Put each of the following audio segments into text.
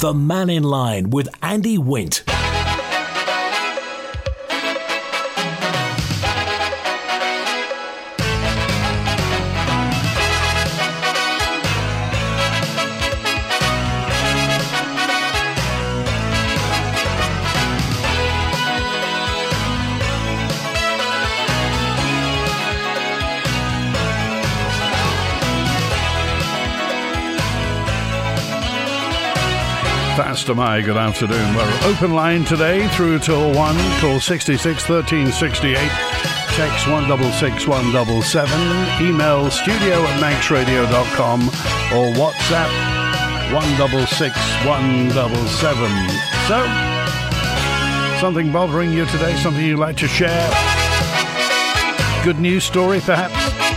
The Man in Line with Andy Wint. Pastor Mai, good afternoon. We're open line today through till 1. Call 66 13 68. Text 166 177. Email studio@manxradio.com or WhatsApp 166 177. So, something bothering you today? Something you'd like to share? Good news story, perhaps?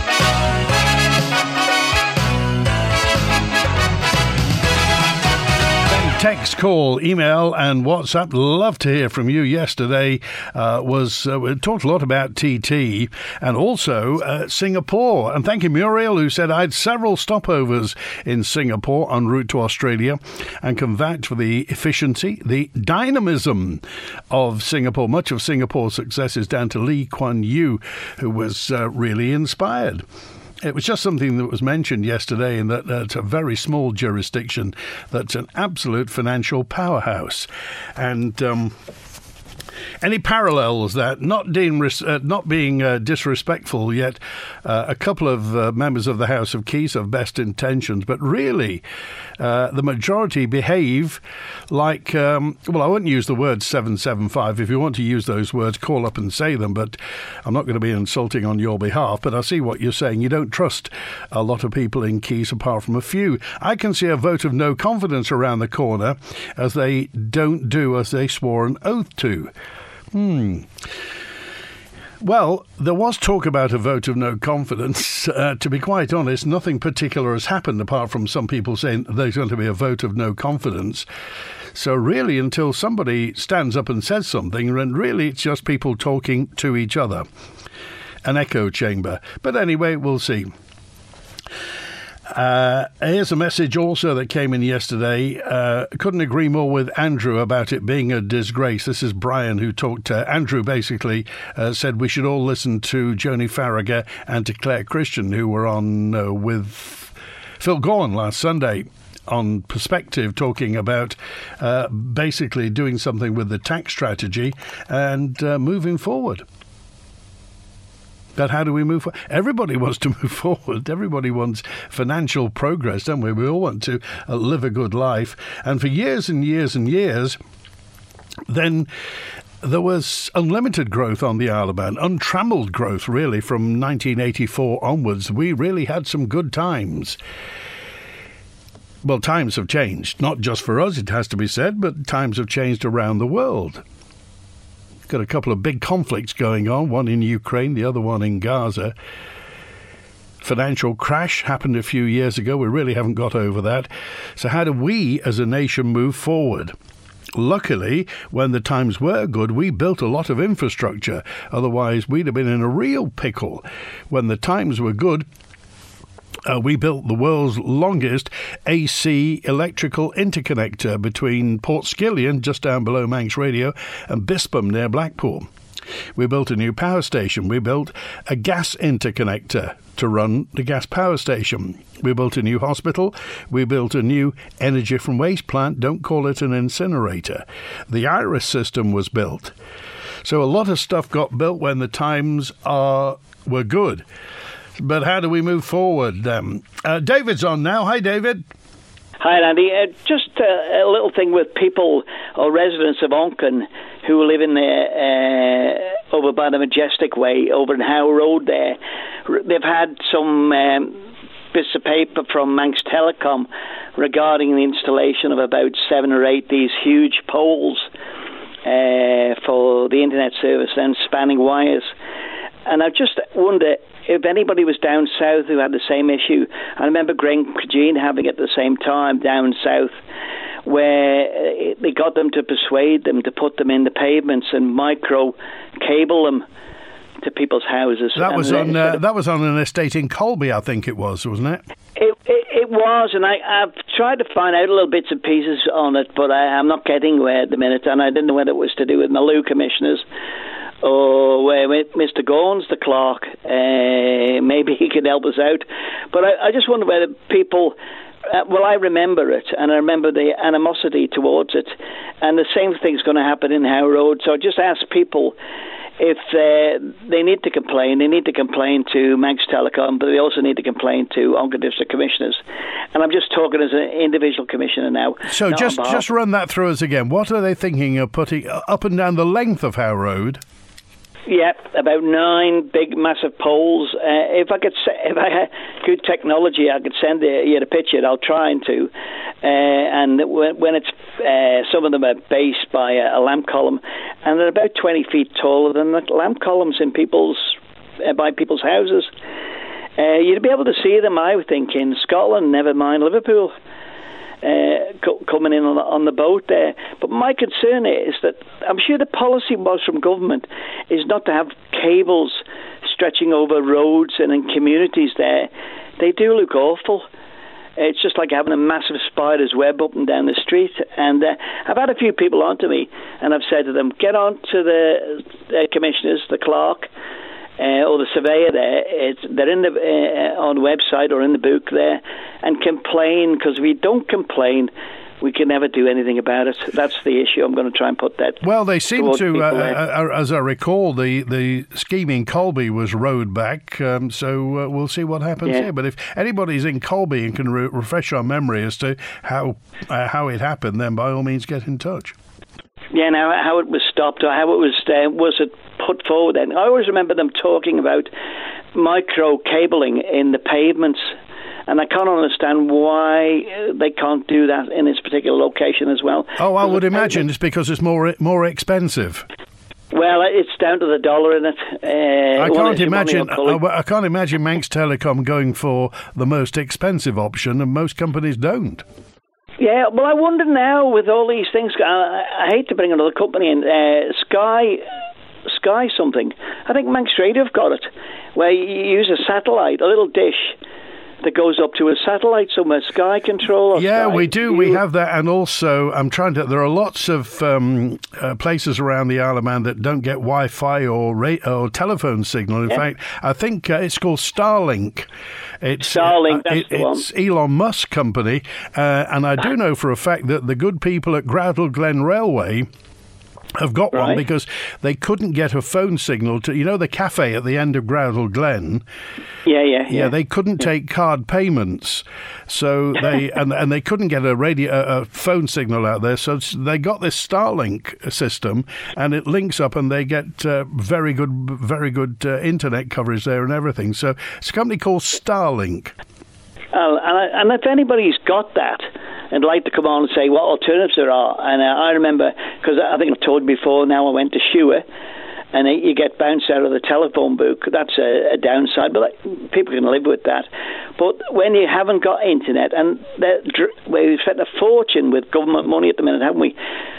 Text, call, email and WhatsApp. Love to hear from you. Yesterday we talked a lot about TT and also Singapore. And thank you, Muriel, who said I had several stopovers in Singapore en route to Australia and can vouch for the efficiency, the dynamism of Singapore. Much of Singapore's success is down to Lee Kuan Yew, who was really inspired. It was just something that was mentioned yesterday in that it's a very small jurisdiction that's an absolute financial powerhouse. And any parallels that, not being disrespectful, yet a couple of members of the House of Keys have best intentions, but really the majority behave like, I wouldn't use the word 775. If you want to use those words, call up and say them, but I'm not going to be insulting on your behalf. But I see what you're saying. You don't trust a lot of people in Keys apart from a few. I can see a vote of no confidence around the corner as they don't do as they swore an oath to. Well, there was talk about a vote of no confidence. To be quite honest, nothing particular has happened apart from some people saying there's going to be a vote of no confidence. So really, until somebody stands up and says something, and really it's just people talking to each other. An echo chamber. But anyway, we'll see. Here's a message also that came in yesterday. Couldn't agree more with Andrew about it being a disgrace. This is Brian who talked to Andrew, basically said we should all listen to Joni Farragher and to Claire Christian, who were on with Phil Gorn last Sunday on Perspective, talking about basically doing something with the tax strategy and moving forward. But how do we move forward? Everybody wants to move forward. Everybody wants financial progress, don't we? We all want to live a good life. And for years and years and years, then there was unlimited growth on the Isle of Man, untrammeled growth, really, from 1984 onwards. We really had some good times. Well, times have changed, not just for us, it has to be said, but times have changed around the world. Got a couple of big conflicts going on, one in Ukraine, the other one in Gaza. Financial crash happened a few years ago. We really haven't got over that. So how do we as a nation move forward? Luckily, when the times were good, we built a lot of infrastructure. Otherwise, we'd have been in a real pickle. When the times were good, we built the world's longest AC electrical interconnector between Portskillion, just down below Manx Radio, and Bispam near Blackpool. We built a new power station. We built a gas interconnector to run the gas power station. We built a new hospital. We built a new energy from waste plant. Don't call it an incinerator. The IRIS system was built. So a lot of stuff got built when the times were good. But how do we move forward? David's on now. Hi, David. Hi, Andy. Just a little thing with people or residents of Onken who live in there over by the Majestic Way, over in Howe Road there. They've had some bits of paper from Manx Telecom regarding the installation of about 7 or 8 these huge poles for the internet service and spanning wires. And I just wonder if anybody was down south who had the same issue. I remember Glencrageen having it at the same time down south, where they got them to persuade them to put them in the pavements and micro cable them to people's houses. That was on an estate in Colby, I think it was, wasn't it? It was, and I've tried to find out little bits and pieces on it, but I'm not getting where at the minute, and I didn't know whether it was to do with Maloo commissioners or where Mr. Gawns, the clerk, maybe he could help us out. But I just wonder whether people... I remember it, and I remember the animosity towards it, and the same thing's going to happen in Howe Road. So I just ask people if they need to complain. They need to complain to Manx Telecom, but they also need to complain to Onca District Commissioners. And I'm just talking as an individual commissioner now. So just run that through us again. What are they thinking of putting up and down the length of Howe Road? Yeah, about 9 big, massive poles. If I had good technology, I could send you the picture. I'll try to. And when it's some of them are based by a lamp column, and they're about 20 feet taller than the lamp columns in by people's houses. You'd be able to see them, I would think, in Scotland. Never mind Liverpool. Coming in on the boat there. But my concern is that I'm sure the policy was from government is not to have cables stretching over roads and in communities there. They do look awful. It's just like having a massive spider's web up and down the street. And I've had a few people on to me, and I've said to them, get on to the commissioners, the clerk, or the surveyor there. They're in on the website or in the book there, and complain, because if we don't complain, we can never do anything about it. That's the issue. I'm going to try and put that. Well, they seem to, as I recall, the scheme in Colby was rowed back, so we'll see what happens here. But if anybody's in Colby and can refresh our memory as to how it happened, then by all means get in touch. Yeah, now how it was stopped or how it was it put forward then. I always remember them talking about micro cabling in the pavements, and I can't understand why they can't do that in this particular location as well. Oh, I would imagine it's because it's more expensive. Well, it's down to the dollar in it. I can't imagine Manx Telecom going for the most expensive option, and most companies don't. Yeah, well, I wonder now with all these things. I hate to bring another company in. Sky something. I think Manx Radio have got it, where you use a satellite, a little dish that goes up to a satellite somewhere, Sky Control. Yeah, we do. We have that, and also there are lots of places around the Isle of Man that don't get Wi-Fi or telephone signal. In fact, I think it's called Starlink. Starlink, that's the one. It's Elon Musk company, and I do know for a fact that the good people at Groudle Glen Railway have got one because they couldn't get a phone signal to, the cafe at the end of Groudle Glen. Yeah, they couldn't take card payments, so they and they couldn't get a phone signal out there. So they got this Starlink system, and it links up, and they get very good internet coverage there and everything. So it's a company called Starlink. And if anybody's got that and like to come on and say what alternatives there are, and I remember, because I think I've told you before, now I went to Shewer, and you get bounced out of the telephone book. That's a downside, but people can live with that. But when you haven't got internet, and we've spent a fortune with government money at the minute, haven't we?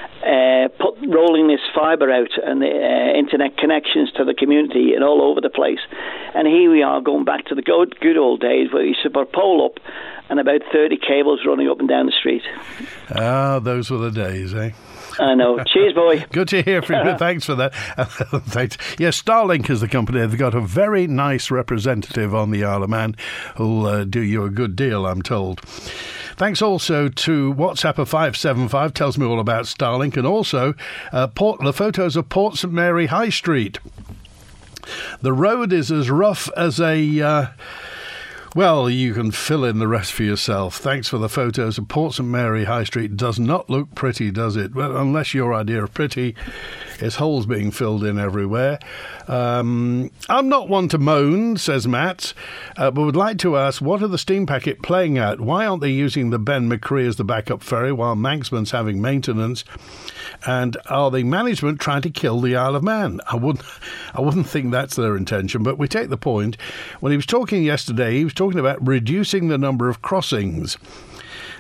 Rolling this fibre out and the internet connections to the community and all over the place. And here we are going back to the good old days where you used to put a pole up and about 30 cables running up and down the street. Ah, those were the days, eh? I know. Cheers, boy. Good to hear from you. Thanks for that. Thanks. Yes, Starlink is the company. They've got a very nice representative on the Isle of Man who'll do you a good deal, I'm told. Thanks also to WhatsApp of 575, tells me all about Starlink, and also the photos of Port St Mary High Street. The road is as rough as a... well, you can fill in the rest for yourself. Thanks for the photos of Port St Mary High Street. Does not look pretty, does it? Well, unless your idea of pretty is holes being filled in everywhere. I'm not one to moan, says Matt, but would like to ask, what are the steam packet playing at? Why aren't they using the Ben McCree as the backup ferry while Manxman's having maintenance? And are the management trying to kill the Isle of Man? I wouldn't think that's their intention, but we take the point. When he was talking yesterday, he was talking about reducing the number of crossings.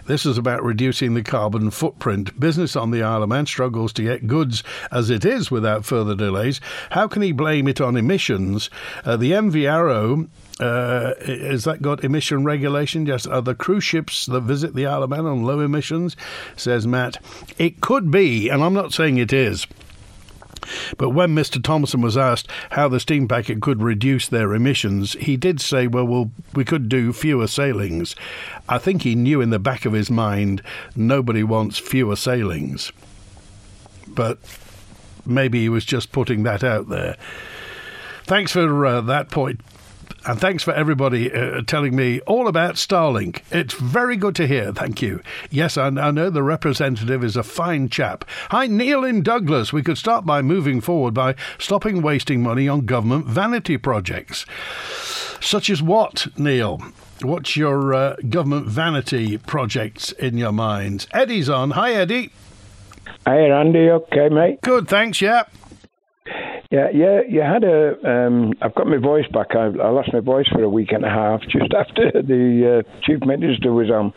This is about reducing the carbon footprint. Business on the Isle of Man struggles to get goods as it is without further delays. How can he blame it on emissions? The MV Arrow, has that got emission regulation? Yes. Are the cruise ships that visit the Isle of Man on low emissions? Says Matt. It could be, and I'm not saying it is. But when Mr. Thompson was asked how the steam packet could reduce their emissions, he did say, well, we could do fewer sailings. I think he knew in the back of his mind nobody wants fewer sailings. But maybe he was just putting that out there. Thanks for that point. And thanks for everybody telling me all about Starlink. It's very good to hear. Thank you. Yes, I know the representative is a fine chap. Hi, Neil in Douglas. We could start by moving forward by stopping wasting money on government vanity projects. Such as what, Neil? What's your government vanity projects in your mind? Eddie's on. Hi, Eddie. Hi, Andy. Okay, mate? Good, thanks, yeah. Yeah, you had I've got my voice back. I lost my voice for a week and a half just after the Chief Minister was on.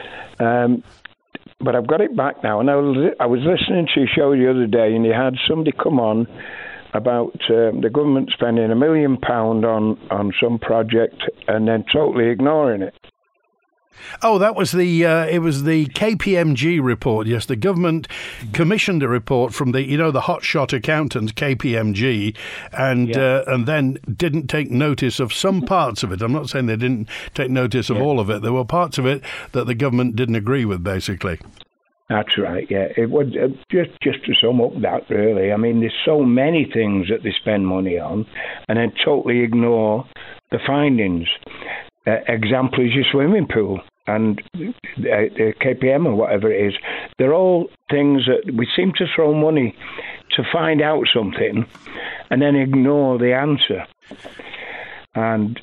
But I've got it back now. And I was listening to your show the other day, and you had somebody come on about the government spending £1 million on some project and then totally ignoring it. Oh, that was it was the KPMG report. Yes, the government commissioned a report from the hotshot accountant KPMG, and then didn't take notice of some parts of it. I'm not saying they didn't take notice of all of it. There were parts of it that the government didn't agree with, basically. That's right, yeah. It was just to sum up that, really. I mean, there's so many things that they spend money on and then totally ignore the findings. Example is your swimming pool and the KPM or whatever it is. They're all things that we seem to throw money to find out something and then ignore the answer. And,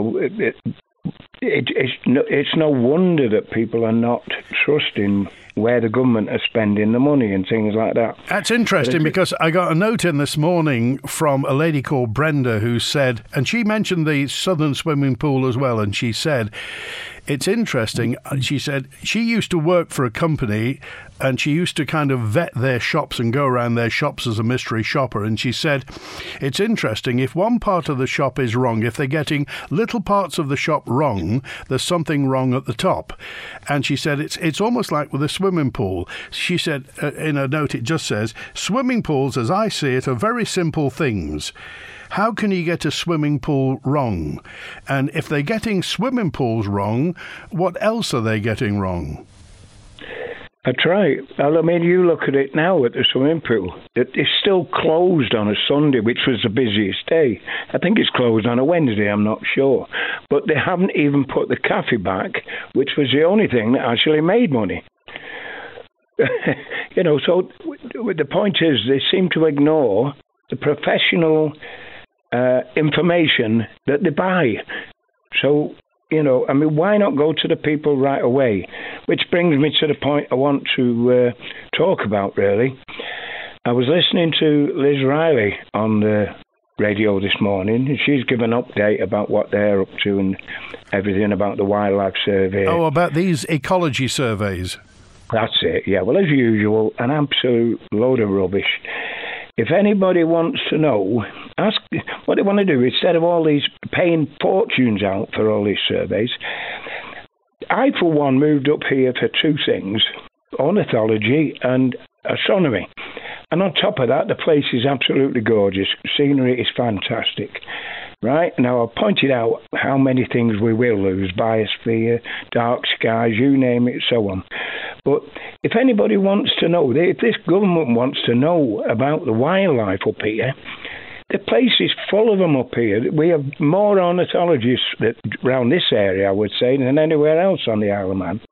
it's no wonder that people are not trusting where the government are spending the money and things like that. That's interesting because I got a note in this morning from a lady called Brenda who said, and she mentioned the Southern swimming pool as well, and she said, it's interesting. She said she used to work for a company and she used to kind of vet their shops and go around their shops as a mystery shopper. And she said, it's interesting, if one part of the shop is wrong, if they're getting little parts of the shop wrong, there's something wrong at the top. And she said, it's almost like with a swimming pool. She said, in a note, it just says, swimming pools, as I see it, are very simple things. How can you get a swimming pool wrong? And if they're getting swimming pools wrong, what else are they getting wrong? That's right. Well, I mean, you look at it now at the swimming pool. It's still closed on a Sunday, which was the busiest day. I think it's closed on a Wednesday, I'm not sure. But they haven't even put the cafe back, which was the only thing that actually made money. So the point is they seem to ignore the professional information that they buy. So, why not go to the people right away? Which brings me to the point I want to talk about, really. I was listening to Liz Riley on the radio this morning, and she's given an update about what they're up to and everything about the wildlife survey. Oh, about these ecology surveys. That's it, yeah. Well, as usual, an absolute load of rubbish. If anybody wants to know, ask what they want to do. Instead of all these paying fortunes out for all these surveys, I, for one, moved up here for two things, ornithology and astronomy. And on top of that, the place is absolutely gorgeous. Scenery is fantastic. Right? Now, I've pointed out how many things we will lose, biosphere, dark skies, you name it, so on. But if anybody wants to know, if this government wants to know about the wildlife up here, the place is full of them up here. We have more ornithologists around this area, I would say, than anywhere else on the Isle of Man.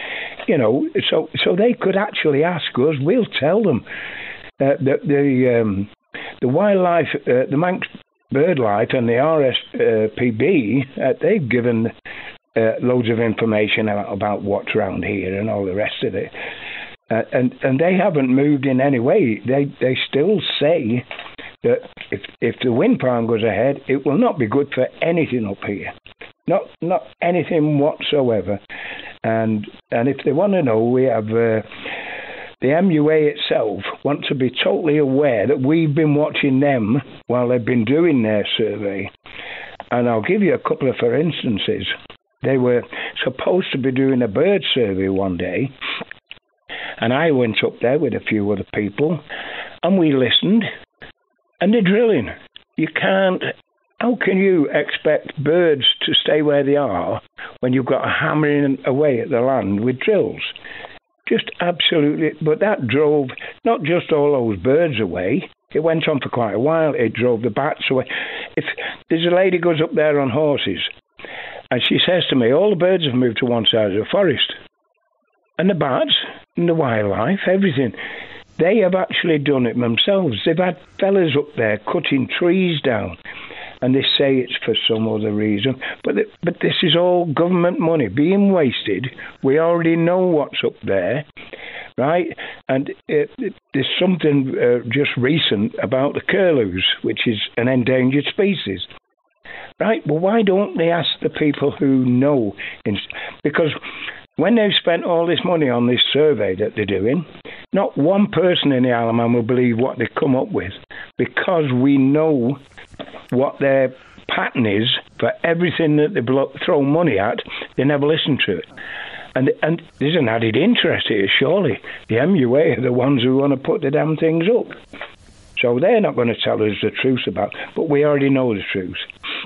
So they could actually ask us. We'll tell them the wildlife, the Manx BirdLife and the RSPB, they've given loads of information about what's around here and all the rest of it. And they haven't moved in any way. They still say that if the wind farm goes ahead, it will not be good for anything up here. not anything whatsoever. And if they want to know, we have the MUA itself want to be totally aware that we've been watching them while they've been doing their survey. And I'll give you a couple of for instances. They were supposed to be doing a bird survey one day, and I went up there with a few other people, and we listened, and they're drilling. How can you expect birds to stay where they are when you've got a hammering away at the land with drills? Just absolutely. But that drove not just all those birds away. It went on for quite a while. It drove the bats away. If there's a lady goes up there on horses, and she says to me, all the birds have moved to one side of the forest. And the bats, and the wildlife, everything. They have actually done it themselves. They've had fellas up there cutting trees down. And they say it's for some other reason. But this is all government money being wasted. We already know what's up there, right? And there's something just recent about the curlews, which is an endangered species. Right? Well, why don't they ask the people who know? Because when they've spent all this money on this survey that they're doing, not one person in the Isle of Man will believe what they come up with, because we know what their pattern is for everything that they throw money at. They never listen to it. And there's an added interest here, surely. The MUA are the ones who want to put the damn things up. So they're not going to tell us the truth about it, but we already know the truth.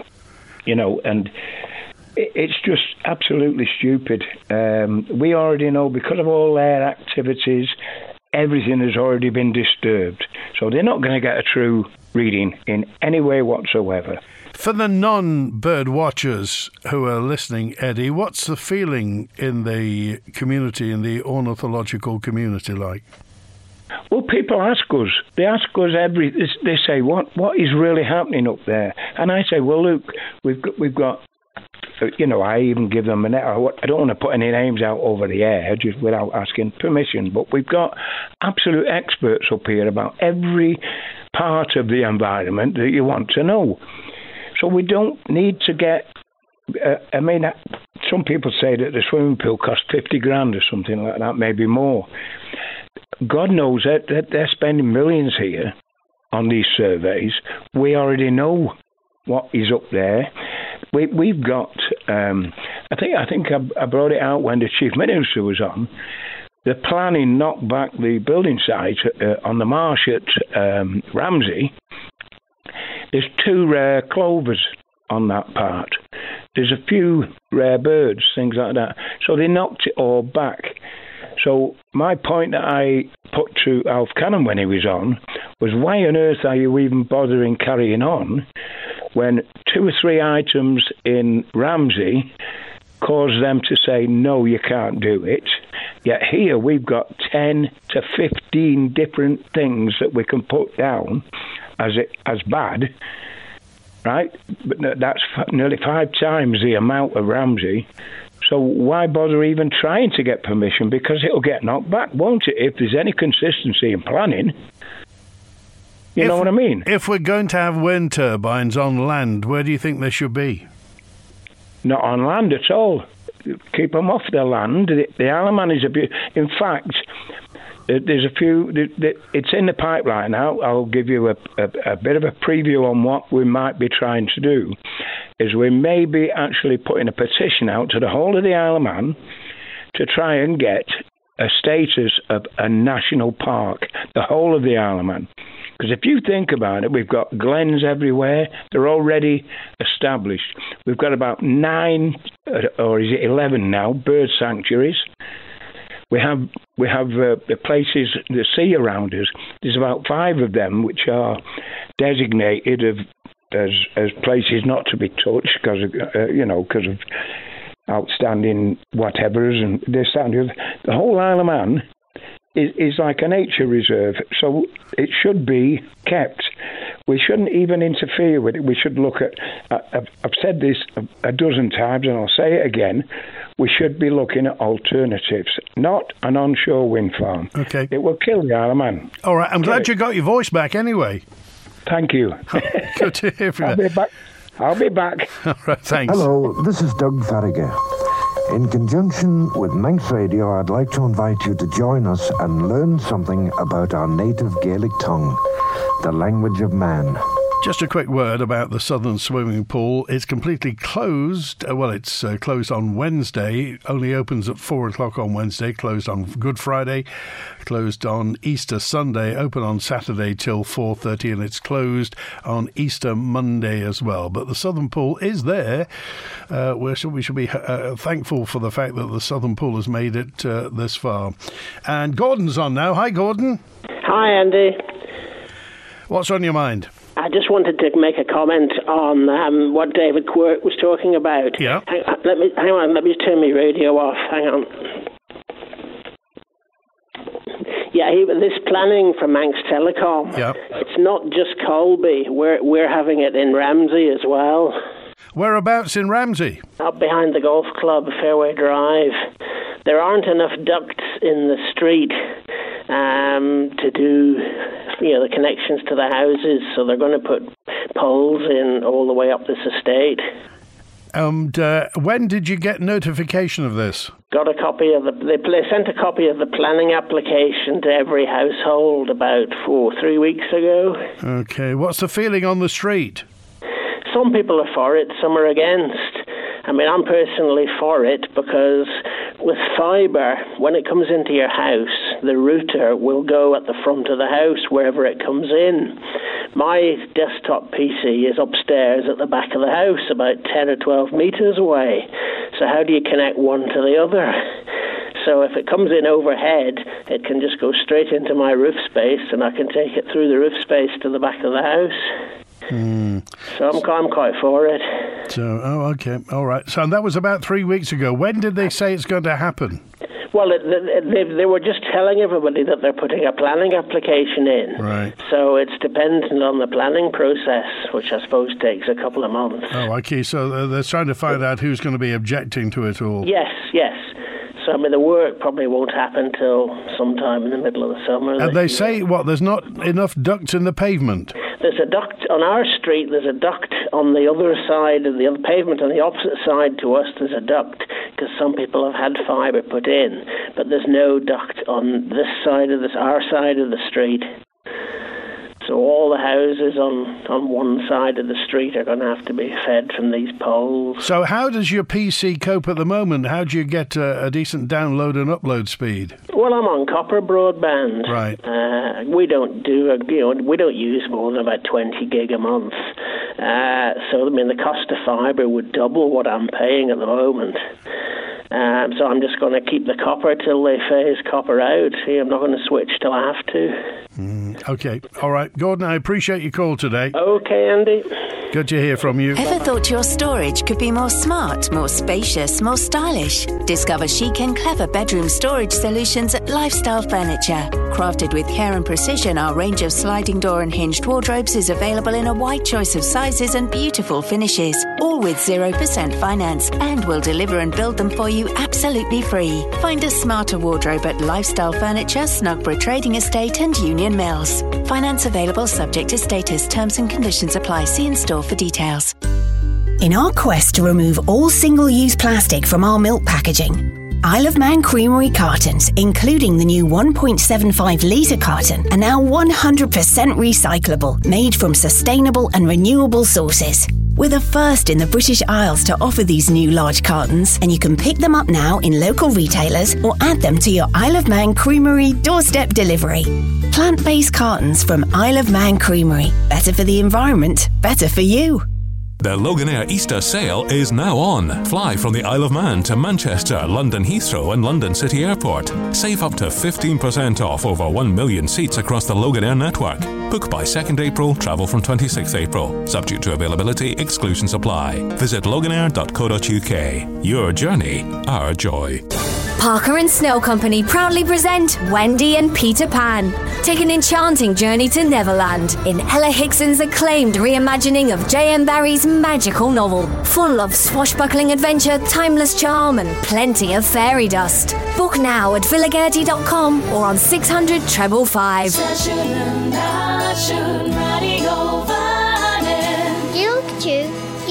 And it's just absolutely stupid. We already know, because of all their activities, everything has already been disturbed. So they're not going to get a true reading in any way whatsoever. For the non-bird watchers who are listening, Eddie, what's the feeling in the community, in the ornithological community like? Well, people ask us. They ask us they say, what is really happening up there? And I say, well, look, we've got I even give them I don't want to put any names out over the air just without asking permission, but we've got absolute experts up here about every part of the environment that you want to know. So we don't need to get some people say that the swimming pool costs 50 grand or something like that, maybe more. God knows that they're spending millions here on these surveys. We already know what is up there. We've got, I think I brought it out when the Chief Minister was on. The planning knocked back the building site on the marsh at Ramsey. There's 2 rare clovers on that part. There's a few rare birds, things like that. So they knocked it all back. So my point that I put to Alf Cannon when he was on was, why on earth are you even bothering carrying on when 2 or 3 items in Ramsey cause them to say, no, you can't do it. Yet here we've got 10 to 15 different things that we can put down as bad, right? But that's nearly 5 times the amount of Ramsey. So why bother even trying to get permission? Because it'll get knocked back, won't it, if there's any consistency in planning? You know what I mean? If we're going to have wind turbines on land, where do you think they should be? Not on land at all. Keep them off the land. The Isle of Man is in fact, there's a few. It's in the pipeline now. I'll give you a bit of a preview on what we might be trying to do. Is we may be actually putting a petition out to the whole of the Isle of Man to try and get a status of a national park, the whole of the Isle of Man. Because if you think about it, we've got glens everywhere. They're already established. We've got about 9, or is it 11 now, bird sanctuaries. We have the places, the sea around us. There's about 5 of them which are designated as places not to be touched because of outstanding whatevers and this and that. The whole Isle of Man is like a nature reserve, so it should be kept. We shouldn't even interfere with it. We should look at, I've said this a dozen times and I'll say it again, we should be looking at alternatives, not an onshore wind farm. Okay. It will kill the Isle of Man. All right, I'm glad you got your voice back anyway. Thank you. Good to hear from you. I'll be back. I'll be back. All right, thanks. Hello, this is Doug Farragher. In conjunction with Manx Radio, I'd like to invite you to join us and learn something about our native Gaelic tongue, the language of man. Just a quick word about the Southern Swimming Pool. It's completely closed. Well, it's closed on Wednesday. Only opens at 4 o'clock on Wednesday. Closed on Good Friday. Closed on Easter Sunday. Open on Saturday till 4:30, and it's closed on Easter Monday as well. But the Southern Pool is there. We should be thankful for the fact that the Southern Pool has made it this far. And Gordon's on now. Hi, Gordon. Hi, Andy. What's on your mind? I just wanted to make a comment on what David Quirk was talking about. Yeah. Hang on, let me turn my radio off. Hang on. Yeah, this planning from Manx Telecom. Yeah. It's not just Colby. We're having it in Ramsey as well. Whereabouts in Ramsey? Up behind the golf club, Fairway Drive. There aren't enough ducts in the street to do, the connections to the houses, so they're going to put poles in all the way up this estate. And when did you get notification of this? Got a copy of they sent a copy of the planning application to every household about 3 weeks ago. Okay, what's the feeling on the street? Some people are for it, some are against. I mean, I'm personally for it because with fibre, when it comes into your house, the router will go at the front of the house wherever it comes in. My desktop PC is upstairs at the back of the house, about 10 or 12 metres away. So how do you connect one to the other? So if it comes in overhead, it can just go straight into my roof space, and I can take it through the roof space to the back of the house. So I'm quite for it. So, okay, all right. So that was about 3 weeks ago. When did they say it's going to happen? Well, they were just telling everybody that they're putting a planning application in. Right. So it's dependent on the planning process, which I suppose takes a couple of months. Oh, okay. So they're trying to find out who's going to be objecting to it all. Yes. So, I mean, the work probably won't happen till sometime in the middle of the summer. And they say, there's not enough ducts in the pavement? There's a duct on our street, there's a duct on the other side of the other pavement, on the opposite side to us there's a duct, because some people have had fibre put in, but there's no duct on this side of our side of the street. So all the houses on one side of the street are going to have to be fed from these poles. So how does your PC cope at the moment? How do you get a decent download and upload speed? Well, I'm on copper broadband. Right. We don't use more than about 20 gig a month. So I mean, the cost of fibre would double what I'm paying at the moment. So I'm just going to keep the copper till they phase copper out. I'm not going to switch till I have to. Okay. All right. Gordon, I appreciate your call today. Okay, Andy. Good to hear from you. Ever thought your storage could be more smart, more spacious, more stylish? Discover chic and clever bedroom storage solutions at Lifestyle Furniture. Crafted with care and precision, our range of sliding door and hinged wardrobes is available in a wide choice of sizes and beautiful finishes, all with 0% finance, and we'll deliver and build them for you absolutely free. Find a smarter wardrobe at Lifestyle Furniture, Snugborough Trading Estate and Union Mills. Finance available subject to status. Terms and conditions apply. See in store for details. In our quest to remove all single-use plastic from our milk packaging, Isle of Man Creamery cartons, including the new 1.75 litre carton, are now 100% recyclable, made from sustainable and renewable sources. We're the first in the British Isles to offer these new large cartons, and you can pick them up now in local retailers or add them to your Isle of Man Creamery doorstep delivery. Plant-based cartons from Isle of Man Creamery. Better for the environment, better for you. The Loganair Easter sale is now on. Fly from the Isle of Man to Manchester, London Heathrow and London City Airport. Save up to 15% off over 1 million seats across the Loganair network. Book by 2nd April, travel from 26th April. Subject to availability, exclusions apply. Visit loganair.co.uk. Your journey, our joy. Parker and Snow Company proudly present Wendy and Peter Pan. Take an enchanting journey to Neverland in Ella Hickson's acclaimed reimagining of J.M. Barrie's magical novel. Full of swashbuckling adventure, timeless charm and plenty of fairy dust. Book now at villagerty.com or on 600 555. Gilk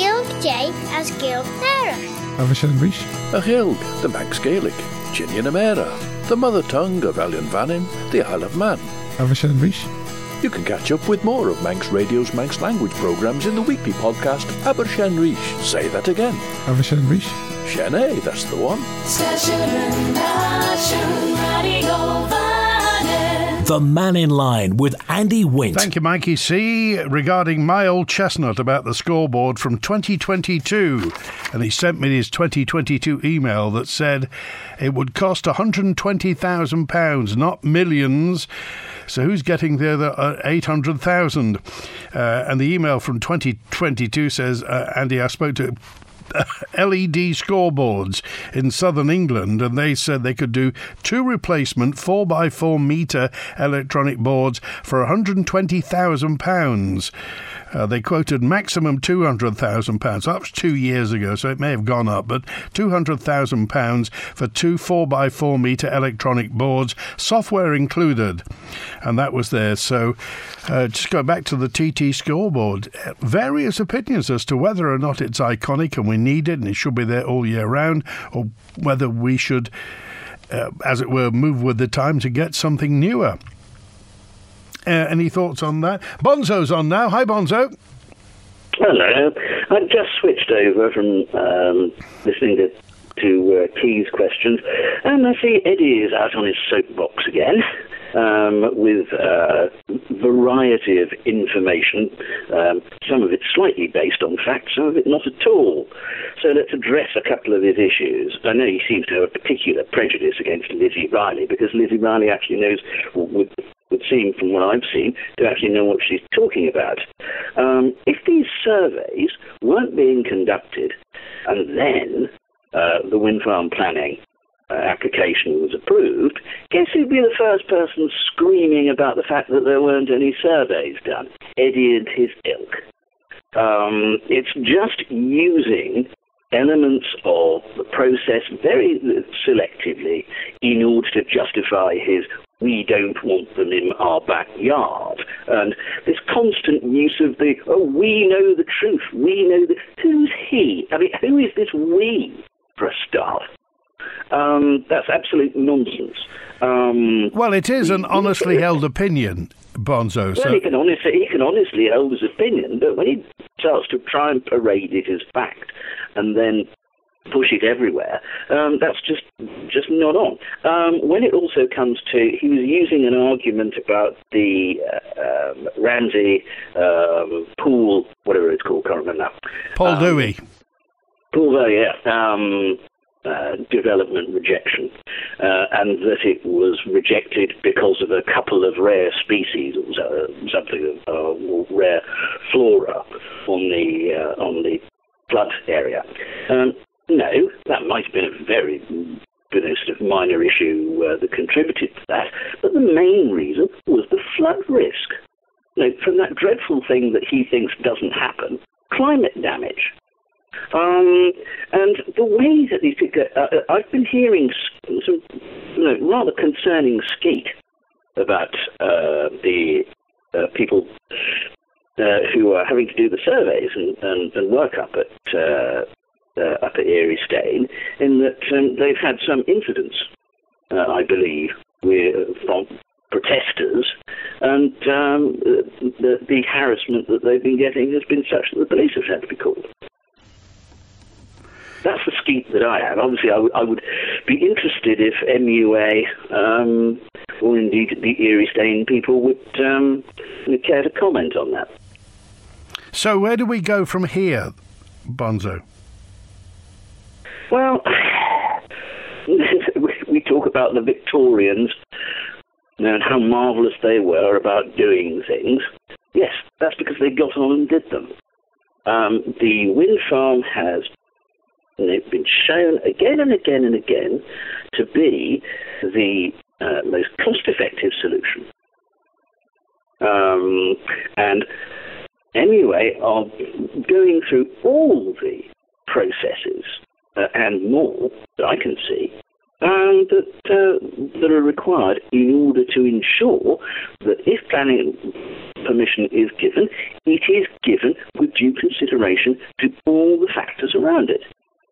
Jay as Gaelic Nera. Avashan Rish. A Gilg, the Manx Gaelic, Ginian Amera, the mother tongue of Alun Vannin, the Isle of Man. Avashan Rish. You can catch up with more of Manx Radio's Manx language programmes in the weekly podcast Abershen Rish. Say that again. Avashan Rish. Shene, that's the one. The Man in Line with Andy Wint. Thank you, Mikey C. Regarding my old chestnut about the scoreboard from 2022. And he sent me his 2022 email that said it would cost £120,000, not millions. So who's getting there? The 800,000. And the email from 2022 says, Andy, I spoke to LED scoreboards in southern England, and they said they could do 2 replacement 4x4 metre electronic boards for £120,000. They quoted maximum £200,000. That was 2 years ago, so it may have gone up, but £200,000 for 2 4x4 metre electronic boards, software included. And that was there. So just going back to the TT scoreboard, various opinions as to whether or not it's iconic and we need it and it should be there all year round, or whether we should, as it were, move with the time to get something newer. Any thoughts on that? Bonzo's on now. Hi, Bonzo. Hello. I just switched over from listening to Key's questions, and I see Eddie is out on his soapbox again with a variety of information, some of it slightly based on fact, some of it not at all. So let's address a couple of his issues. I know he seems to have a particular prejudice against Lizzie Riley, because Lizzie Riley actually knows, would seem from what I've seen, to actually know what she's talking about. If these surveys weren't being conducted and then the wind farm planning application was approved, guess who'd be the first person screaming about the fact that there weren't any surveys done? Eddie and his ilk. It's just using elements of the process very selectively in order to justify his "we don't want them in our backyard," and this constant use of the we know the truth, we know the... Who's he? I mean, who is this we, for a start? That's absolute nonsense. Well, it is an honestly held opinion, Bonzo. Well, he can honestly hold his opinion, but when he starts to try and parade it as fact and then push it everywhere, that's just not on. When it also comes to, he was using an argument about the Ramsey pool, whatever it's called, can't remember now. Paul Dewey. Paul Dewey, yeah. Development rejection, and that it was rejected because of a couple of rare species, or something of rare flora on the flood area. No, that might have been a very sort of minor issue that contributed to that, but the main reason was the flood risk. Now, from that dreadful thing that he thinks doesn't happen, climate damage. And the way that these people, I've been hearing some rather concerning skeet about the people who are having to do the surveys and work up at Erie Stane, in that they've had some incidents, I believe, from protesters, and the harassment that they've been getting has been such that the police have had to be called. That's the skeet that I have. Obviously, I would be interested if MUA or indeed the Erie Stane people would care to comment on that. So where do we go from here, Bonzo? Well, we talk about the Victorians and how marvellous they were about doing things. Yes, that's because they got on and did them. The wind farm has been shown again and again and again to be the most cost-effective solution. And MUA are going through all the processes and more that I can see that are required in order to ensure that if permission is given, it is given with due consideration to all the factors around it.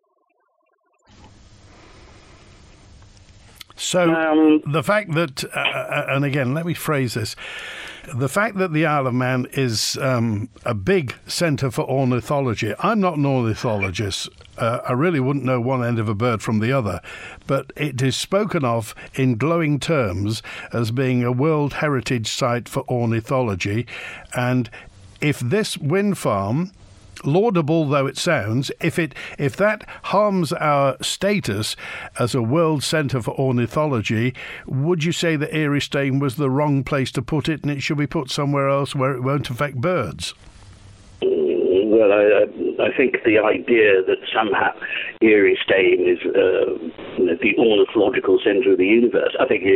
So the fact that, and again, let me phrase this, the fact that the Isle of Man is a big centre for ornithology. I'm not an ornithologist. I really wouldn't know one end of a bird from the other, but it is spoken of in glowing terms as being a World Heritage Site for ornithology. And if this wind farm, laudable though it sounds, if that harms our status as a world centre for ornithology, would you say that Eriestaim was the wrong place to put it and it should be put somewhere else where it won't affect birds? Well, I think the idea that somehow Eriestaim is the ornithological centre of the universe, I think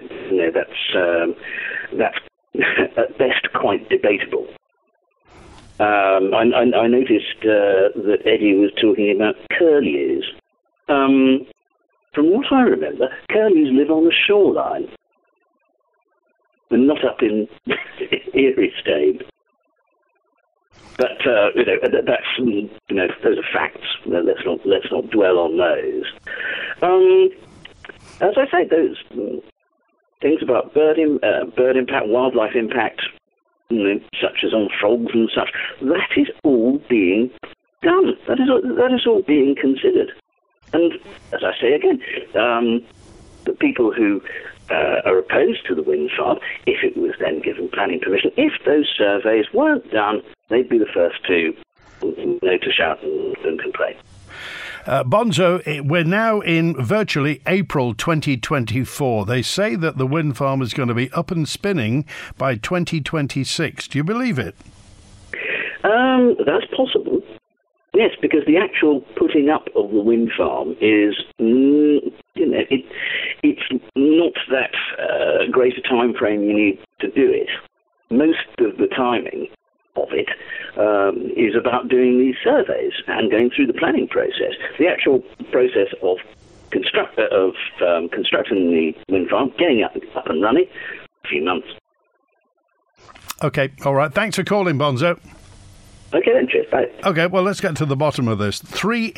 that's at best quite debatable. I noticed that Eddie was talking about curlews. From what I remember, curlews live on the shoreline and not up in Eriestaim. But that's those are facts. Let's not dwell on those. As I say, those things about bird impact, wildlife impact, such as on frogs and such, that is all being done. That is all being considered. And as I say again, the people who are opposed to the wind farm, if it was then given planning permission, if those surveys weren't done, they'd be the first to shout and complain. Bonzo, we're now in virtually April 2024. They say that the wind farm is going to be up and spinning by 2026. Do you believe it? That's possible. Yes, because the actual putting up of the wind farm is, it's not that great a time frame you need to do it. Most of the timing of it is about doing these surveys and going through the planning process. The actual process of constructing the wind farm, getting up and running, a few months. Okay, all right. Thanks for calling, Bonzo. Okay, then, cheers. Bye. Okay, well, let's get to the bottom of this. 3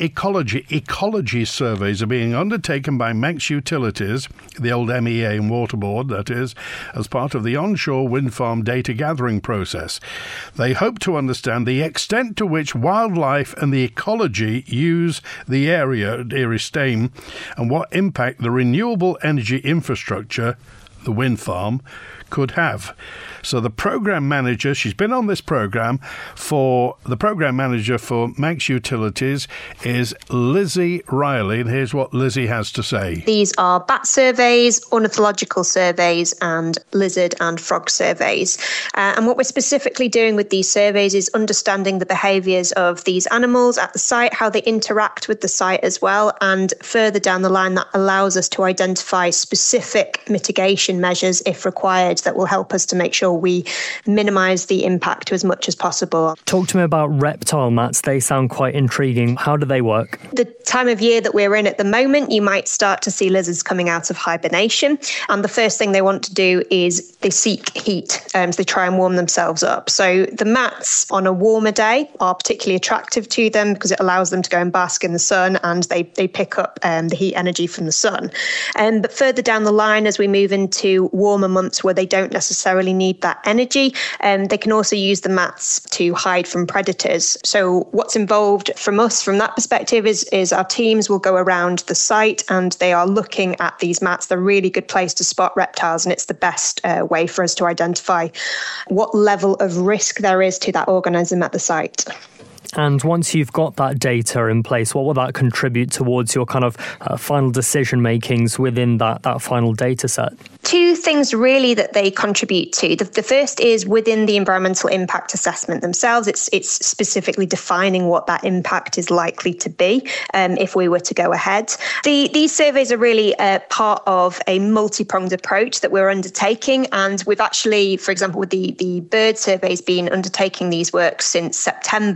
ecology surveys are being undertaken by Manx Utilities, the old MEA and Water Board, that is, as part of the onshore wind farm data gathering process. They hope to understand the extent to which wildlife and the ecology use the area at Eriestaim and what impact the renewable energy infrastructure, the wind farm, could have. So the program manager, she's been on this program for the program manager for Manx Utilities is Lizzie Riley, and here's what Lizzie has to say. These are bat surveys, ornithological surveys, and lizard and frog surveys. And what we're specifically doing with these surveys is understanding the behaviours of these animals at the site, how they interact with the site as well, and further down the line that allows us to identify specific mitigation measures if required that will help us to make sure we minimise the impact to as much as possible. Talk to me about reptile mats. They sound quite intriguing. How do they work? The time of year that we're in at the moment, you might start to see lizards coming out of hibernation. And the first thing they want to do is they seek heat. So they try and warm themselves up. So the mats on a warmer day are particularly attractive to them because it allows them to go and bask in the sun and they pick up the heat energy from the sun. But further down the line, as we move into warmer months where they don't necessarily need that energy, they can also use the mats to hide from predators. So what's involved from us from that perspective is our teams will go around the site and they are looking at these mats. They're a really good place to spot reptiles, and it's the best way for us to identify what level of risk there is to that organism at the site. And once you've got that data in place, what will that contribute towards your kind of final decision makings within that final data set? Two things really that they contribute to. The first is within the environmental impact assessment themselves. It's specifically defining what that impact is likely to be if we were to go ahead. These surveys are really part of a multi-pronged approach that we're undertaking, and we've actually, for example, with the bird surveys, been undertaking these works since September, but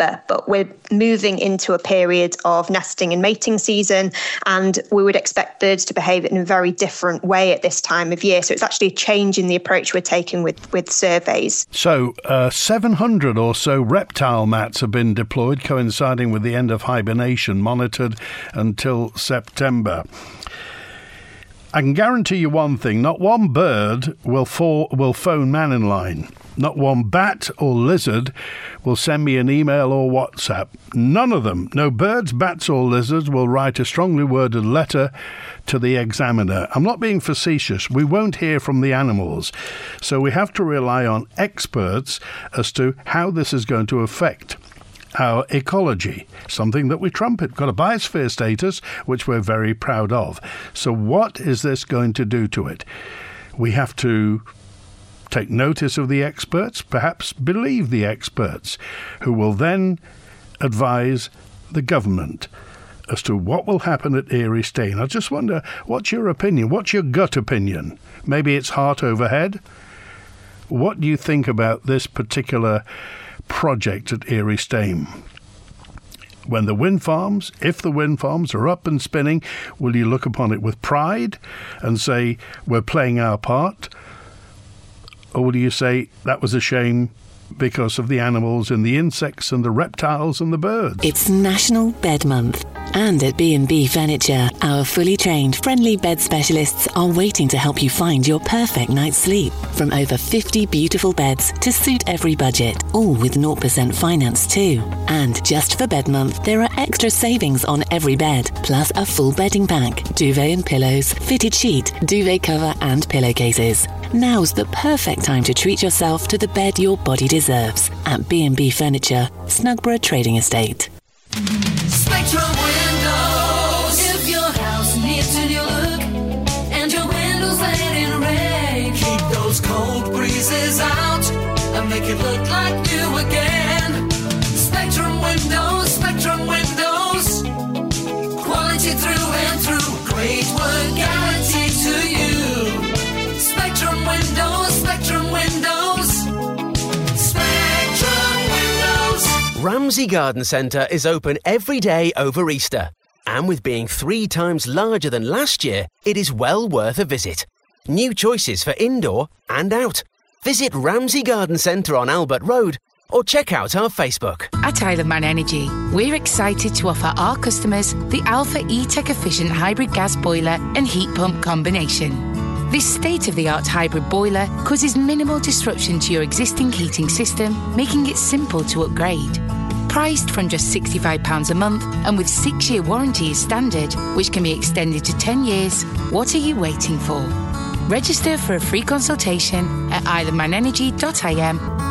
we're moving into a period of nesting and mating season, and we would expect birds to behave in a very different way at this time of year. So it's actually a change in the approach we're taking with surveys. So 700 or so reptile mats have been deployed, coinciding with the end of hibernation, monitored until September. I can guarantee you one thing, not one bird will phone Man in Line. Not one bat or lizard will send me an email or WhatsApp. None of them, no birds, bats or lizards, will write a strongly worded letter to the Examiner. I'm not being facetious. We won't hear from the animals. So we have to rely on experts as to how this is going to affect our ecology, something that we trumpet. We've got a biosphere status, which we're very proud of. So what is this going to do to it? We have to take notice of the experts, perhaps believe the experts, who will then advise the government as to what will happen at Erie Stayne. I just wonder, what's your opinion? What's your gut opinion? Maybe it's heart over head? What do you think about this particular project at Erie Stayne? When the wind farms, if the wind farms are up and spinning, will you look upon it with pride and say, we're playing our part? Or will you say, that was a shame because of the animals and the insects and the reptiles and the birds? It's National Bed Month. And at B&B Furniture, our fully trained, friendly bed specialists are waiting to help you find your perfect night's sleep. From over 50 beautiful beds to suit every budget, all with 0% finance too. And just for Bed Month, there are extra savings on every bed, plus a full bedding pack, duvet and pillows, fitted sheet, duvet cover and pillowcases. Now's the perfect time to treat yourself to the bed your body deserves at B&B Furniture, Snugborough Trading Estate. Spectrum Windows. If your house needs a new look and your windows let in rain, keep those cold breezes out and make it look like new again. Spectrum Windows, Spectrum Windows. Quality through and through. Great work guaranteed to you. Spectrum Windows, Spectrum Windows. Spectrum Windows. Ramsey Garden Centre is open every day over Easter. And with being 3 times larger than last year, it is well worth a visit. New choices for indoor and out. Visit Ramsey Garden Centre on Albert Road or check out our Facebook. At Isle of Man Energy, we're excited to offer our customers the Alpha E-Tech efficient hybrid gas boiler and heat pump combination. This state-of-the-art hybrid boiler causes minimal disruption to your existing heating system, making it simple to upgrade. Priced from just £65 a month and with 6-year warranty as standard, which can be extended to 10 years, what are you waiting for? Register for a free consultation at isleofmanenergy.im.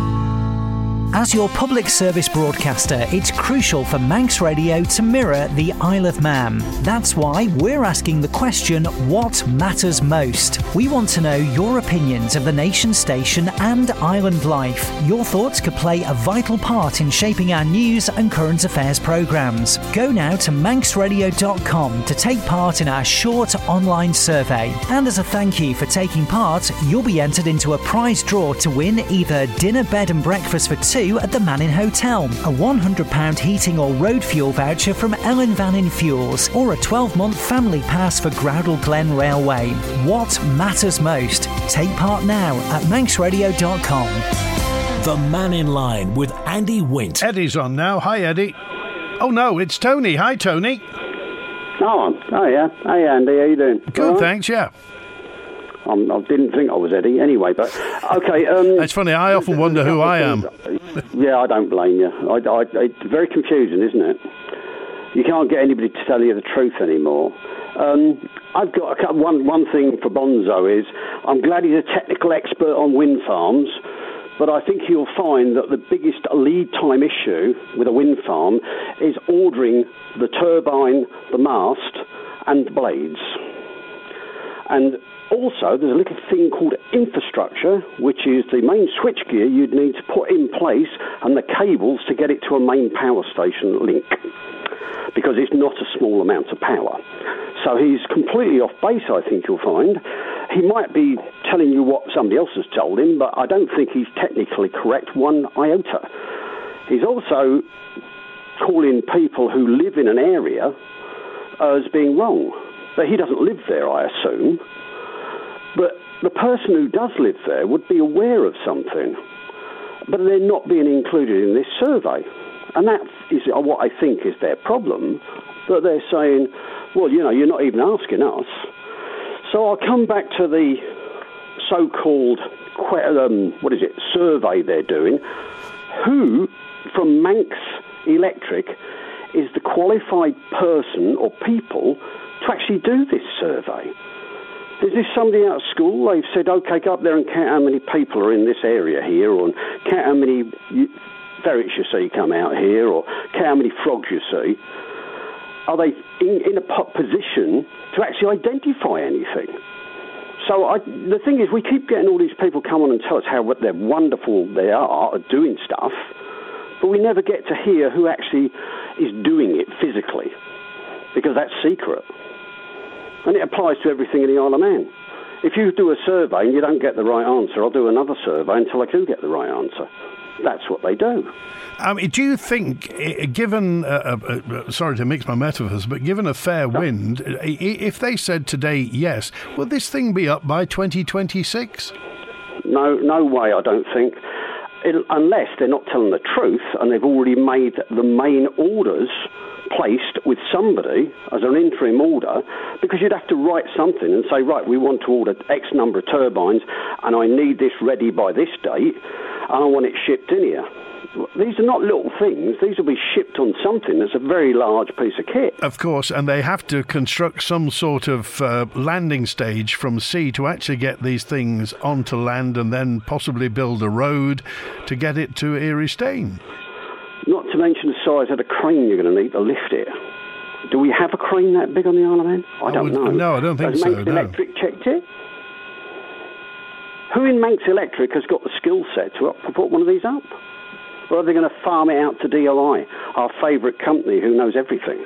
As your public service broadcaster, it's crucial for Manx Radio to mirror the Isle of Man. That's why we're asking the question, what matters most? We want to know your opinions of the nation station and island life. Your thoughts could play a vital part in shaping our news and current affairs programmes. Go now to manxradio.com to take part in our short online survey. And as a thank you for taking part, you'll be entered into a prize draw to win either dinner, bed and breakfast for 2 at the Manning Hotel, a £100 heating or road fuel voucher from Ellen Vannin Fuels, or a 12-month family pass for Groudle Glen Railway. What matters most? Take part now at manxradio.com. The Man in Line with Andy Wint. Eddie's on now. Hi, Eddie. Oh, no, it's Tony. Hi, Tony. Oh yeah. Hey, Andy, how you doing? Good, thanks, yeah. I didn't think I was Eddie anyway, but okay. It's funny, I often wonder who I am. Yeah, I don't blame you. It's very confusing, isn't it? You can't get anybody to tell you the truth anymore. I've got one thing for Bonzo is I'm glad he's a technical expert on wind farms, but I think you'll find that the biggest lead time issue with a wind farm is ordering the turbine, the mast, and the blades. And also, there's a little thing called infrastructure, which is the main switchgear you'd need to put in place and the cables to get it to a main power station link, because it's not a small amount of power. So he's completely off base, I think you'll find. He might be telling you what somebody else has told him, but I don't think he's technically correct one iota. He's also calling people who live in an area as being wrong. But he doesn't live there, I assume. But the person who does live there would be aware of something, but they're not being included in this survey. And that is what I think is their problem, that they're saying, well, you know, you're not even asking us. So I'll come back to the so-called, survey they're doing. Who from Manx Electric is the qualified person or people to actually do this survey? Is this somebody out of school? They've said, OK, go up there and count how many people are in this area here, or count how many ferrets you see come out here, or count how many frogs you see. Are they in a position to actually identify anything? So the thing is, we keep getting all these people come on and tell us how they're wonderful they are at doing stuff, but we never get to hear who actually is doing it physically, because that's secret. And it applies to everything in the Isle of Man. If you do a survey and you don't get the right answer, I'll do another survey until I do get the right answer. That's what they do. Do you think, given, sorry to mix my metaphors, but given a fair wind, if they said today yes, will this thing be up by 2026? No way, I don't think. Unless they're not telling the truth and they've already made the main orders placed with somebody as an interim order, because you'd have to write something and say, right, we want to order X number of turbines and I need this ready by this date and I want it shipped in here. These are not little things. These will be shipped on something that's a very large piece of kit. Of course, and they have to construct some sort of landing stage from sea to actually get these things onto land and then possibly build a road to get it to Erie Stane. Not to mention the size of the crane you're going to need to lift it. Do we have a crane that big on the Isle of Man? I don't know. No, I don't think so. Has Manx Electric checked it? Who in Manx Electric has got the skill set to put one of these up? Or are they going to farm it out to DLI, our favourite company who knows everything?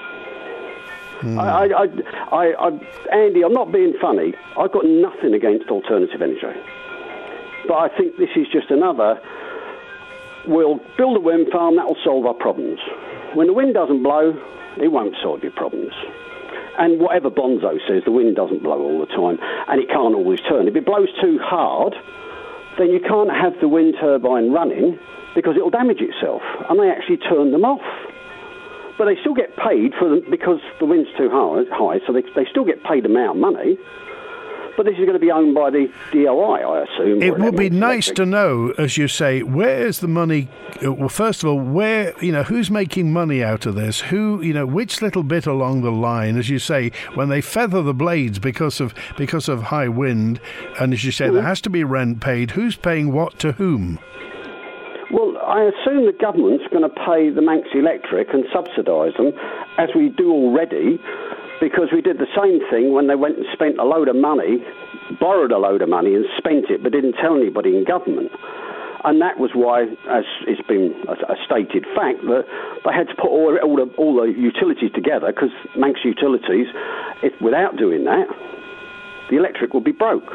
Andy, I'm not being funny. I've got nothing against alternative energy. But I think this is just another, we'll build a wind farm, that will solve our problems. When the wind doesn't blow, it won't solve your problems. And whatever Bonzo says, the wind doesn't blow all the time, and it can't always turn. If it blows too hard, then you can't have the wind turbine running, because it'll damage itself, and they actually turn them off. But they still get paid for them because the wind's too high, so they still get paid amount of money. But this is going to be owned by the DLI, I assume. It would be nice to know, as you say, where is the money? Well, first of all, who's making money out of this? Which little bit along the line, as you say, when they feather the blades because of high wind, and as you say, there has to be rent paid. Who's paying what to whom? Well, I assume the government's going to pay the Manx Electric and subsidise them, as we do already, because we did the same thing when they went and spent a load of money, borrowed a load of money and spent it, but didn't tell anybody in government. And that was why, as it's been a stated fact, that they had to put all the utilities together, because Manx Utilities, without doing that, the electric would be broke.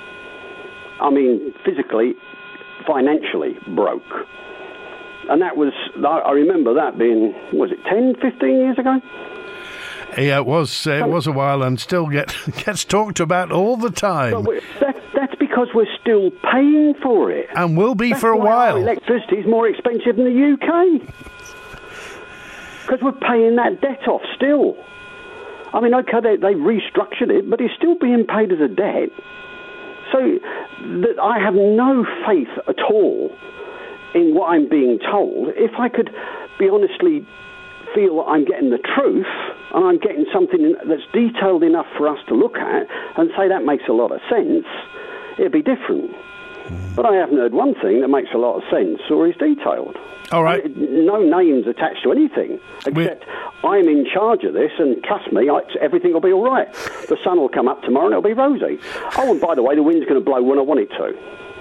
I mean, physically, financially broke. And that was, I remember that being, was it 10, 15 years ago? Yeah, it was a while, and still gets talked about all the time. That's because we're still paying for it. And will be for a while. Our electricity is more expensive than the UK. Because we're paying that debt off still. I mean, okay, they restructured it, but it's still being paid as a debt. So I have no faith at all in what I'm being told. If I could be honestly feel that I'm getting the truth and I'm getting something that's detailed enough for us to look at and say that makes a lot of sense, it'd be different. But I haven't heard one thing that makes a lot of sense or is detailed. All right. No names attached to anything, except I'm in charge of this, and trust me, everything will be all right. The sun will come up tomorrow and it'll be rosy. Oh, and by the way, the wind's going to blow when I want it to.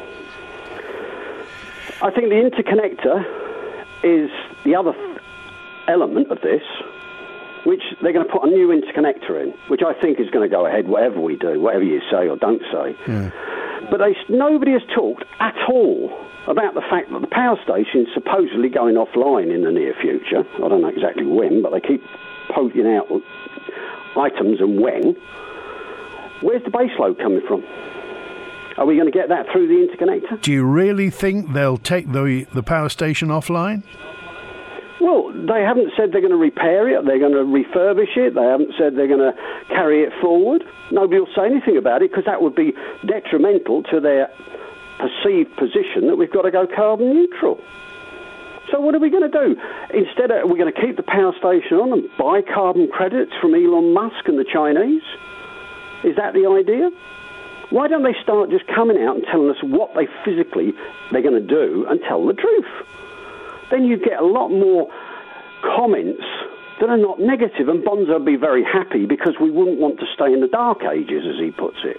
I think the interconnector is the other element of this, which they're going to put a new interconnector in, which I think is going to go ahead, whatever we do, whatever you say or don't say. Yeah. But nobody has talked at all about the fact that the power station is supposedly going offline in the near future. I don't know exactly when, but they keep poking out items and when. Where's the baseload coming from? Are we going to get that through the interconnector? Do you really think they'll take the power station offline? Well, they haven't said they're going to repair it, they're going to refurbish it, they haven't said they're going to carry it forward. Nobody will say anything about it because that would be detrimental to their perceived position that we've got to go carbon neutral. So what are we going to do? Instead, are we going to keep the power station on and buy carbon credits from Elon Musk and the Chinese? Is that the idea? Why don't they start just coming out and telling us what they're going to do and tell the truth? Then you get a lot more comments that are not negative, and Bonzo would be very happy because we wouldn't want to stay in the dark ages, as he puts it.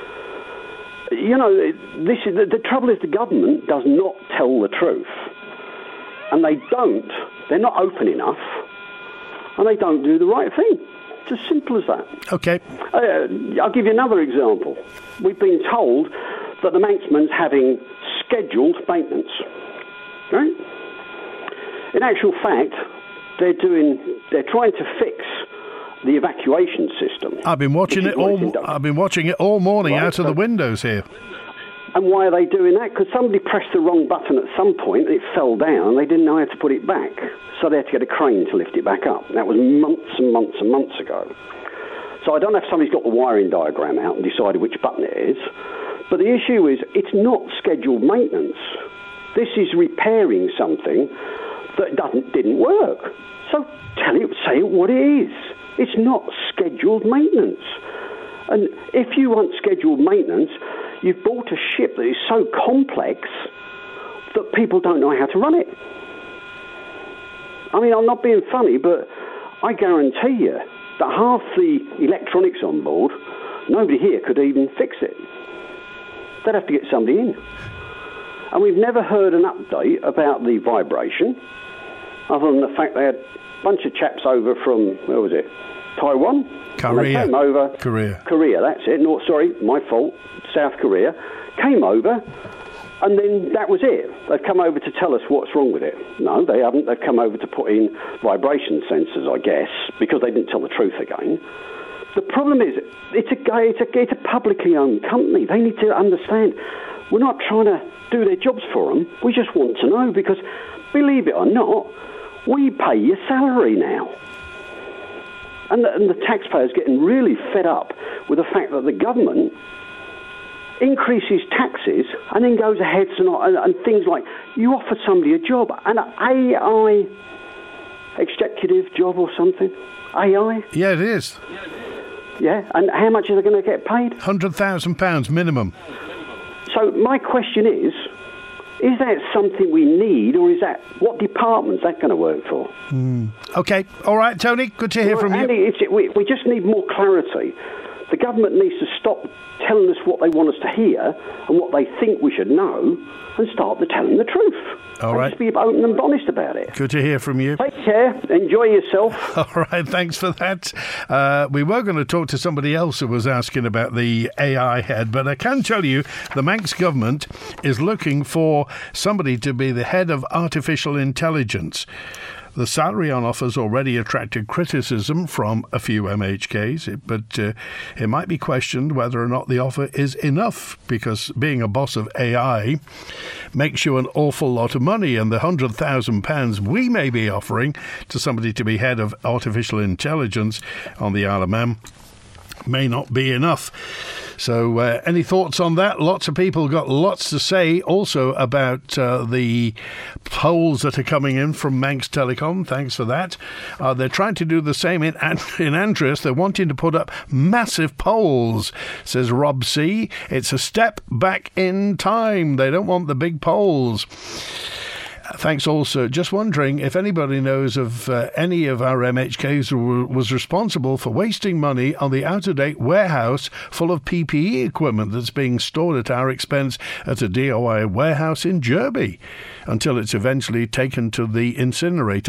You know, this is the trouble is the government does not tell the truth, and they're not open enough, and they don't do the right thing. It's as simple as that. Okay. I'll give you another example. We've been told that the Manxman's having scheduled maintenance, right? In actual fact, they're trying to fix the evacuation system. I've been watching it all morning out of the windows here. And why are they doing that? Because somebody pressed the wrong button at some point, it fell down, and they didn't know how to put it back. So they had to get a crane to lift it back up. That was months and months and months ago. So I don't know if somebody's got the wiring diagram out and decided which button it is. But the issue is, it's not scheduled maintenance. This is repairing something that didn't work. So say it what it is. It's not scheduled maintenance. And if you want scheduled maintenance, you've bought a ship that is so complex that people don't know how to run it. I mean, I'm not being funny, but I guarantee you that half the electronics on board, nobody here could even fix it. They'd have to get somebody in. And we've never heard an update about the vibration, other than the fact they had a bunch of chaps over from, where was it, Taiwan? Korea. Came over. Korea, that's it. No, sorry, my fault. South Korea. Came over, and then that was it. They've come over to tell us what's wrong with it. No, they haven't. They've come over to put in vibration sensors, I guess, because they didn't tell the truth again. The problem is, it's a publicly owned company. They need to understand we're not trying to do their jobs for them. We just want to know because, believe it or not, we pay your salary now. And the taxpayers getting really fed up with the fact that the government increases taxes and then goes ahead and things like, you offer somebody a job, an AI executive job or something. AI? Yeah, it is. Yeah, and how much are they going to get paid? £100,000 minimum. So my question is that something we need, or is that, what department's that going to work for? Okay, all right, Tony, good to hear from Andy, you. We just need more clarity. The government needs to stop telling us what they want us to hear and what they think we should know and start telling the truth. All right. Just be open and honest about it. Good to hear from you. Take care. Enjoy yourself. All right, thanks for that. We were going to talk to somebody else who was asking about the AI head, but I can tell you the Manx government is looking for somebody to be the head of artificial intelligence. The salary on offer's already attracted criticism from a few MHKs, but it might be questioned whether or not the offer is enough, because being a boss of AI makes you an awful lot of money, and the £100,000 we may be offering to somebody to be head of artificial intelligence on the Isle of Man may not be enough. So any thoughts on that? Lots of people got lots to say also about the polls that are coming in from Manx Telecom. Thanks for that. They're trying to do the same in Andreas. They're wanting to put up massive polls, says Rob C. It's a step back in time. They don't want the big polls. Thanks also. Just wondering if anybody knows of any of our MHKs who was responsible for wasting money on the out-of-date warehouse full of PPE equipment that's being stored at our expense at a DIY warehouse in Derby until it's eventually taken to the incinerator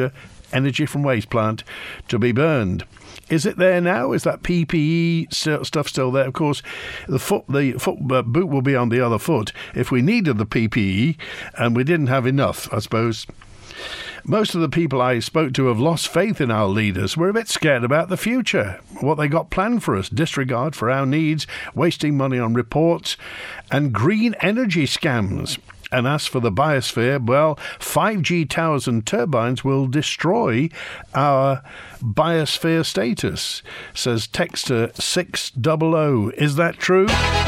energy from waste plant to be burned. Is it there now? Is that PPE stuff still there? Of course, the foot boot will be on the other foot if we needed the PPE and we didn't have enough, I suppose. Most of the people I spoke to have lost faith in our leaders. We're a bit scared about the future, what they got planned for us, disregard for our needs, wasting money on reports, and green energy scams. And as for the biosphere, well, 5G towers and turbines will destroy our biosphere status, says Texter 600. Is that true?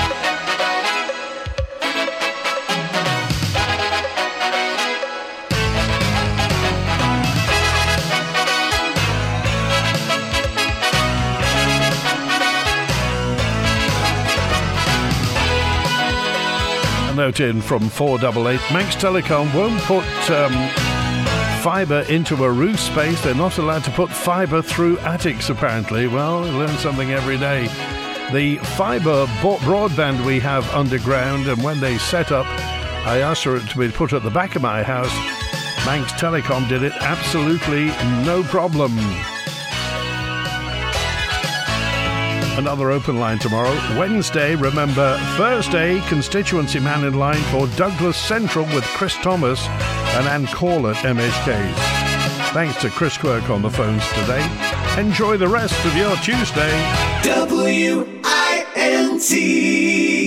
Note in from 488, Manx Telecom won't put fibre into a roof space. They're not allowed to put fibre through attics, apparently. Well, we learn something every day. The fibre broadband we have underground, and when they set up, I asked for it to be put at the back of my house. Manx Telecom did it absolutely no problem. Another open line tomorrow. Wednesday, remember, Thursday, constituency man in line for Douglas Central with Chris Thomas and Ann Call at MHK's. Thanks to Chris Quirk on the phones today. Enjoy the rest of your Tuesday. WINT